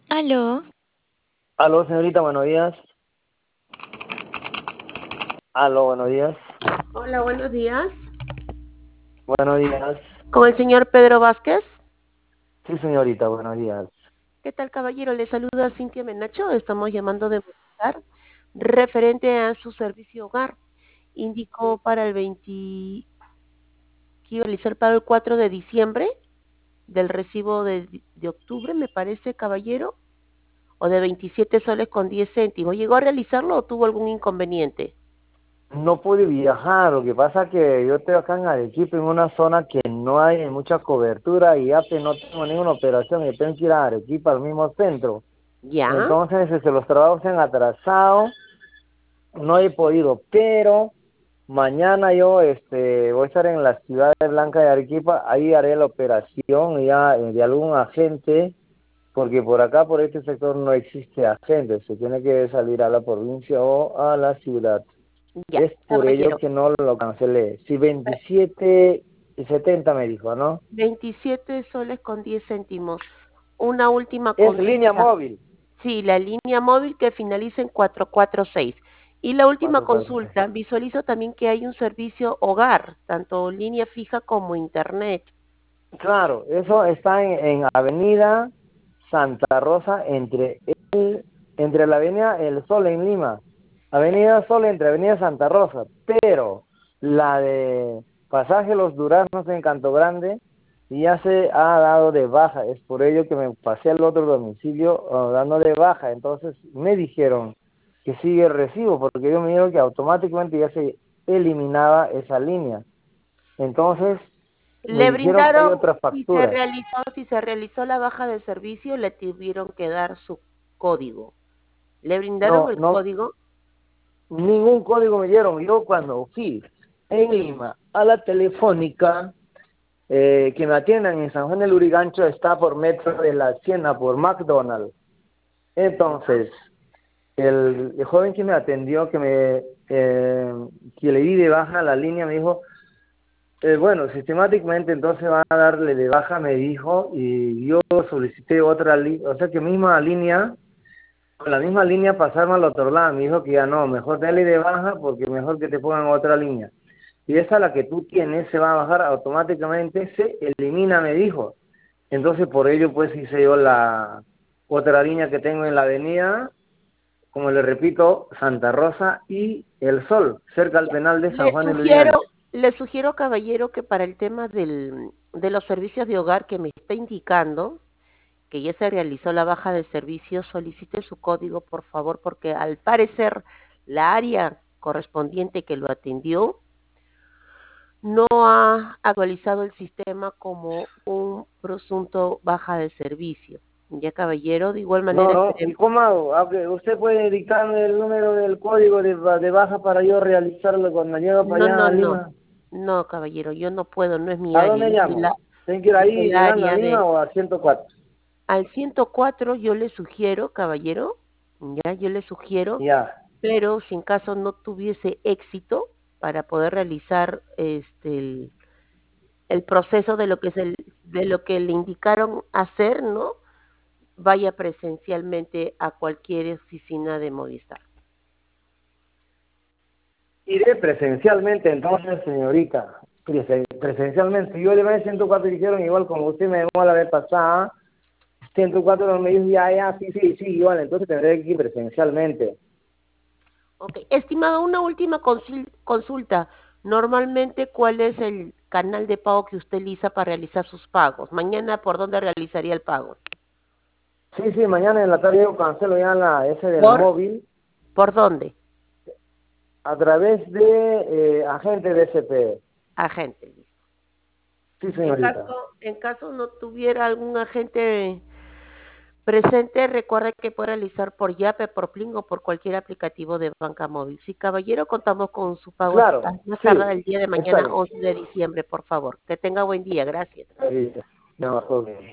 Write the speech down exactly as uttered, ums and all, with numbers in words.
Aló, Aló, señorita, buenos días. Aló, buenos días. Hola, buenos días. Buenos días. Con el señor Pedro Vázquez. Sí, señorita, buenos días. ¿Qué tal, caballero? Le saluda Cintia Menacho. Estamos llamando de Movistar referente a su servicio hogar. Indicó para el veinte que iba a realizar para el cuatro de diciembre del recibo de, de octubre, me parece, caballero, o de veintisiete soles con diez céntimos. ¿Llegó a realizarlo o tuvo algún inconveniente? No pude viajar, lo que pasa es que yo estoy acá en Arequipa, en una zona que no hay mucha cobertura y ya que no tengo ninguna operación y tengo que ir a Arequipa, al mismo centro. Ya, Entonces, este, los trabajos se han atrasado, no he podido, pero mañana yo este, voy a estar en la ciudad de Blanca de Arequipa, ahí haré la operación ya eh, de algún agente, porque por acá, por este sector, no existe agente, se tiene que salir a la provincia o a la ciudad. ya, Es por ello caballero. que no lo cancelé. Si veintisiete y setenta me dijo, ¿no? veintisiete soles con diez céntimos. Una última Es línea consulta. móvil. Sí, la línea móvil que finaliza en cuatro cuatro seis. Y la última cuatro cuatro seis. consulta, visualizo también que hay un servicio hogar, tanto línea fija como internet. Claro, eso está en, en Avenida Santa Rosa, entre el, entre la Avenida El Sol en Lima. Avenida Sol entre Avenida Santa Rosa, pero la de Pasaje Los Duraznos en Canto Grande ya se ha dado de baja. Es por ello que me pasé al otro domicilio uh, dando de baja. Entonces me dijeron que sigue el recibo, porque yo me dijeron que automáticamente ya se eliminaba esa línea. Entonces me Le dijeron que hay brindaron, otras si se facturas. realizó, si se realizó la baja de servicio, le tuvieron que dar su código. ¿Le brindaron No, el no, código? ningún código me dieron. Yo cuando fui en Lima a la telefónica, eh, que me atiendan en San Juan del Urigancho, está por metro de la Hacienda, por McDonald's. Entonces, el, el joven que me atendió, que me eh, que le di de baja la línea, me dijo, eh, bueno, sistemáticamente entonces van a darle de baja, me dijo, y yo solicité otra línea, o sea que misma línea, con la misma línea pasarme al otro lado. Me dijo que ya no, mejor dale de baja porque mejor que te pongan otra línea. Y esa la que tú tienes se va a bajar automáticamente, se elimina, me dijo. Entonces por ello pues hice yo la otra línea que tengo en la avenida, como le repito, Santa Rosa y El Sol, cerca al Ya. penal de San Le Juan de sugiero, Lurigancho. le sugiero, caballero, que para el tema del, de los servicios de hogar que me está indicando, que ya se realizó la baja de servicio, solicite su código, por favor, porque al parecer la área correspondiente que lo atendió no ha actualizado el sistema como un presunto baja de servicio. Ya, caballero, de igual No, manera no, ¿y esperemos. cómo hago? Ah, que ¿usted puede dictarme el número del código de, ba- de baja para yo realizarlo cuando llego para No, allá no, a no, Lima? no, caballero, yo no puedo, no es mi ¿A área, dónde yo soy la, llamo? ¿Tengo que ir yo soy ahí la llegando a área Lima de, o a ciento cuatro? al ciento cuatro yo le sugiero, caballero, ya, yo le sugiero, Ya. pero si en caso no tuviese éxito para poder realizar este el, el proceso de lo que es el, de lo que le indicaron hacer, ¿no? Vaya presencialmente a cualquier oficina de Movistar. Iré presencialmente entonces, señorita. Presen- Presencialmente. Yo le voy a ciento cuatro y dijeron igual como usted me llamó la vez pasada. ciento cuatro no me dijo ya, ya, sí, sí, sí, igual. Entonces tendré que ir presencialmente. Ok, estimado, una última consul- consulta. Normalmente, ¿cuál es el canal de pago que usted utiliza para realizar sus pagos? Mañana, ¿por dónde realizaría el pago? Sí, sí, mañana en la tarde yo cancelo ya la ese del ¿Por, móvil por dónde? a través de eh, agente de S P. Agente, listo. Sí, En señorita. caso, en caso no tuviera algún agente presente, recuerde que puede realizar por Yape, por Plin o por cualquier aplicativo de banca móvil. Si caballero, contamos con su pago hasta Claro, más tardar sí, el día de está mañana, bien. once de diciembre, por favor. Que tenga buen día, gracias. Sí, ya bajó.